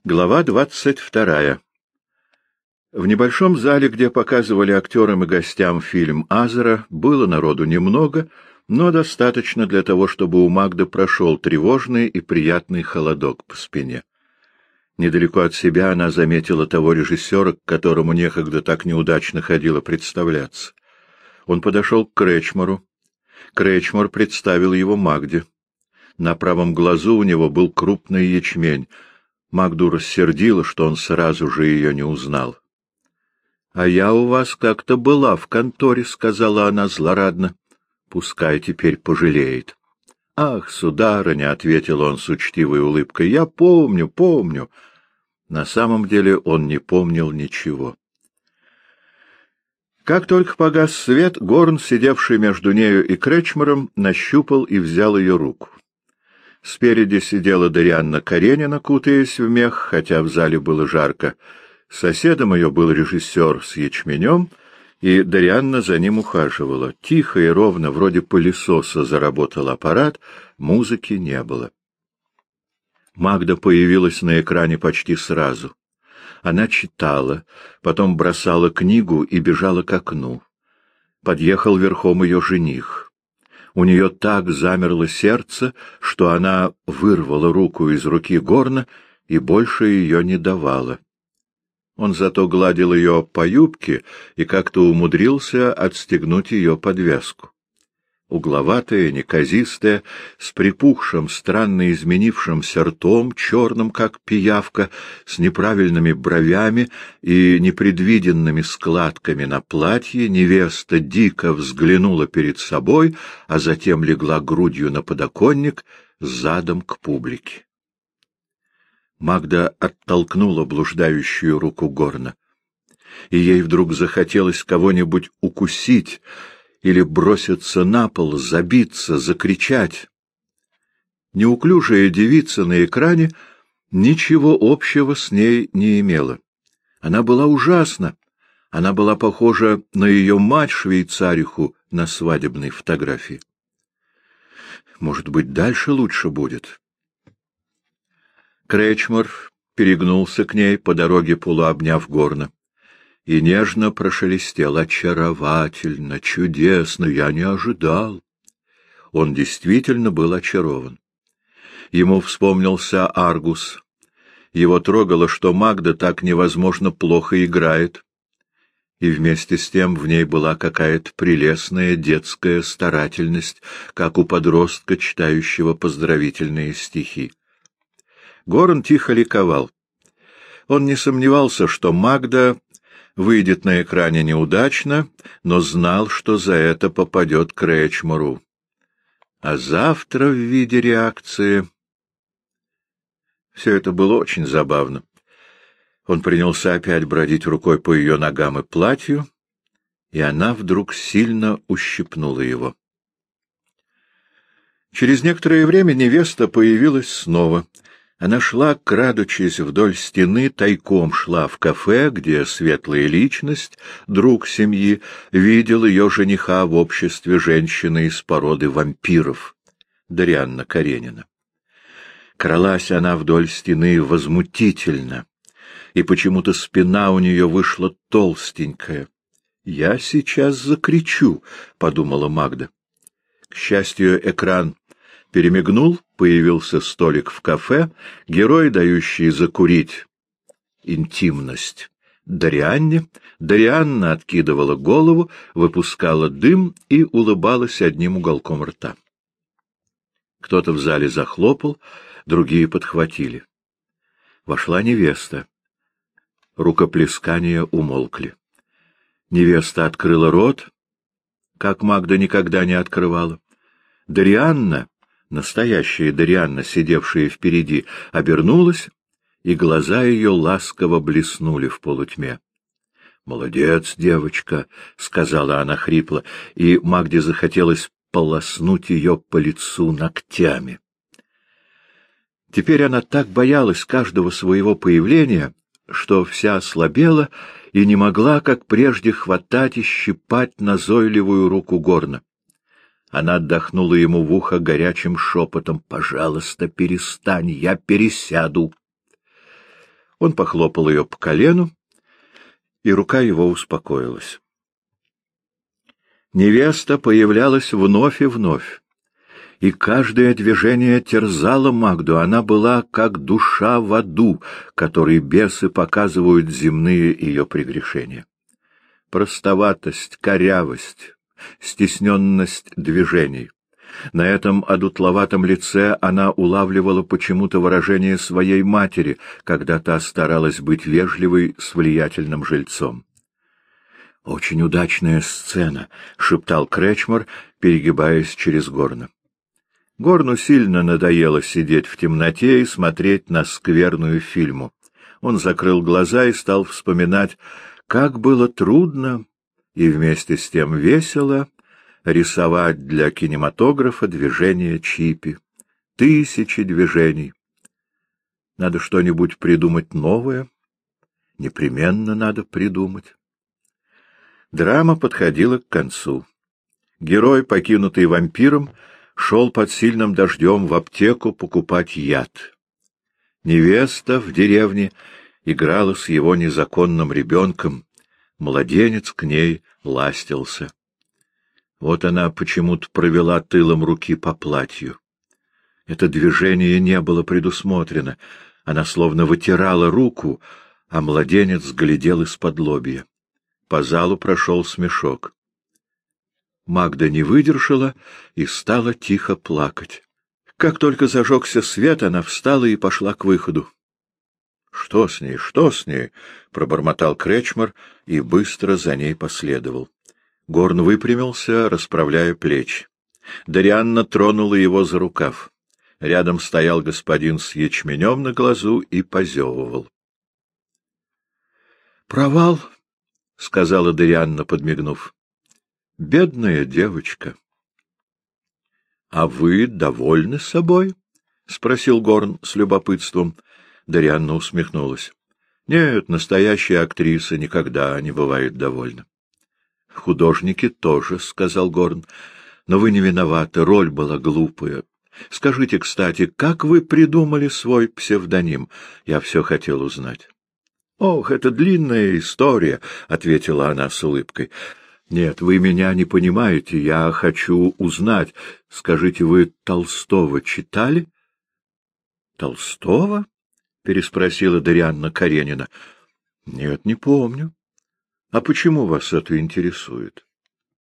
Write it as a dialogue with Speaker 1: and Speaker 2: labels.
Speaker 1: Глава 22. В небольшом зале, где показывали актерам и гостям фильм «Азера», было народу немного, но достаточно для того, чтобы у Магды прошел тревожный и приятный холодок по спине. Недалеко от себя она заметила того режиссера, к которому некогда так неудачно ходила представляться. Он подошел к Кречмару. Кречмар представил его Магде. На правом глазу у него был крупный ячмень. Магду рассердило, что он сразу же ее не узнал. — А я у вас как-то была в конторе, — сказала она злорадно. — Пускай теперь пожалеет. — Ах, сударыня, — ответил он с учтивой улыбкой, — я помню, помню. На самом деле он не помнил ничего. Как только погас свет, Горн, сидевший между нею и Кречмаром, нащупал и взял ее руку. Спереди сидела Дарианна Каренина, кутаясь в мех, хотя в зале было жарко. Соседом ее был режиссер с ячменем, и Дарианна за ним ухаживала. Тихо и ровно, вроде пылесоса, заработал аппарат, музыки не было. Магда появилась на экране почти сразу. Она читала, потом бросала книгу и бежала к окну. Подъехал верхом ее жених. У нее так замерло сердце, что она вырвала руку из руки Горна и больше ее не давала. Он зато гладил ее по юбке и как-то умудрился отстегнуть ее подвязку. Угловатая, неказистая, с припухшим, странно изменившимся ртом, черным, как пиявка, с неправильными бровями и непредвиденными складками на платье, невеста дико взглянула перед собой, а затем легла грудью на подоконник, задом к публике. Магда оттолкнула блуждающую руку Горна, и ей вдруг захотелось кого-нибудь укусить, или броситься на пол, забиться, закричать. Неуклюжая девица на экране ничего общего с ней не имела. Она была ужасна. Она была похожа на ее мать-швейцариху на свадебной фотографии. Может быть, дальше лучше будет. Кречмар перегнулся к ней, по дороге полуобняв Горна, и нежно прошелестел: «Очаровательно, чудесно, я не ожидал». Он действительно был очарован. Ему вспомнился Аргус. Его трогало, что Магда так невозможно плохо играет, и вместе с тем в ней была какая-то прелестная детская старательность, как у подростка, читающего поздравительные стихи. Горн тихо ликовал. Он не сомневался, что Магда выйдет на экране неудачно, но знал, что за это попадет Кречмару. А завтра в виде реакции... Все это было очень забавно. Он принялся опять бродить рукой по ее ногам и платью, и она вдруг сильно ущипнула его. Через некоторое время невеста появилась снова. Она шла, крадучись вдоль стены, тайком шла в кафе, где светлая личность, друг семьи, видел ее жениха в обществе женщины из породы вампиров, Дарианна Каренина. Кралась она вдоль стены возмутительно, и почему-то спина у нее вышла толстенькая. «Я сейчас закричу», — подумала Магда. К счастью, экран перемигнул, появился столик в кафе, герой, дающий закурить интимность Дарианне. Дарианна откидывала голову, выпускала дым и улыбалась одним уголком рта. Кто-то в зале захлопал, другие подхватили. Вошла невеста. Рукоплескания умолкли. Невеста открыла рот, как Магда никогда не открывала. Дарианна, настоящая Дарианна, сидевшая впереди, обернулась, и глаза ее ласково блеснули в полутьме. — Молодец, девочка, — сказала она хрипло, и Магде захотелось полоснуть ее по лицу ногтями. Теперь она так боялась каждого своего появления, что вся ослабела и не могла, как прежде, хватать и щипать назойливую руку Горна. Она отдохнула ему в ухо горячим шепотом: «Пожалуйста, перестань, я пересяду». Он похлопал ее по колену, и рука его успокоилась. Невеста появлялась вновь и вновь, и каждое движение терзало Магду. Она была как душа в аду, которой бесы показывают земные ее прегрешения. Простоватость, корявость, стесненность движений. На этом одутловатом лице она улавливала почему-то выражение своей матери, когда та старалась быть вежливой с влиятельным жильцом. «Очень удачная сцена», — шептал Кречмар, перегибаясь через Горна. Горну сильно надоело сидеть в темноте и смотреть на скверную фильму. Он закрыл глаза и стал вспоминать, как было трудно и вместе с тем весело рисовать для кинематографа движения Чипи. 1000 движений. Надо что-нибудь придумать новое. Непременно надо придумать. Драма подходила к концу. Герой, покинутый вампиром, шел под сильным дождем в аптеку покупать яд. Невеста в деревне играла с его незаконным ребенком. Младенец к ней ластился. Вот она почему-то провела тылом руки по платью. Это движение не было предусмотрено. Она словно вытирала руку, а младенец глядел из-подлобья. По залу прошел смешок. Магда не выдержала и стала тихо плакать. Как только зажегся свет, она встала и пошла к выходу. — Что с ней, что с ней? — пробормотал Кречмар и быстро за ней последовал. Горн выпрямился, расправляя плечи. Дарианна тронула его за рукав. Рядом стоял господин с ячменем на глазу и позевывал. — Провал, — сказала Дарианна, подмигнув. — Бедная девочка. — А вы довольны собой? — спросил Горн с любопытством. Дарианна усмехнулась. — Нет, настоящая актриса никогда не бывает довольна. — Художники тоже, — сказал Горн. — Но вы не виноваты, роль была глупая. Скажите, кстати, как вы придумали свой псевдоним? Я все хотел узнать. — Ох, это длинная история, — ответила она с улыбкой. — Нет, вы меня не понимаете, я хочу узнать. Скажите, вы Толстого читали? — Толстого? — переспросила Дарианна Каренина. — Нет, не помню. — А почему вас это интересует?